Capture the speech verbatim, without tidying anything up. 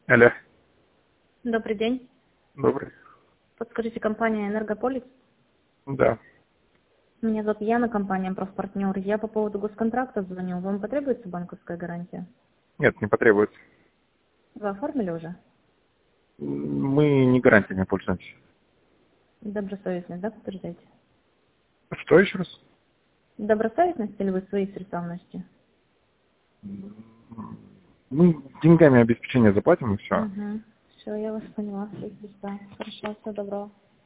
Алло. Добрый день. Добрый. Подскажите, компания «Энергополис»? Да. Меня зовут Яна, компания «Профпартнер». Я по поводу госконтракта звоню. Вам потребуется банковская гарантия? Нет, не потребуется. Вы оформили уже? Мы не гарантиями пользуемся. Добросовестность, да, подтверждаете? Что еще раз? Добросовестность или вы свои средства вносите? Мы деньгами обеспечение заплатим и все. Угу. Все, я вас поняла. Все, Хорошо, всего доброго.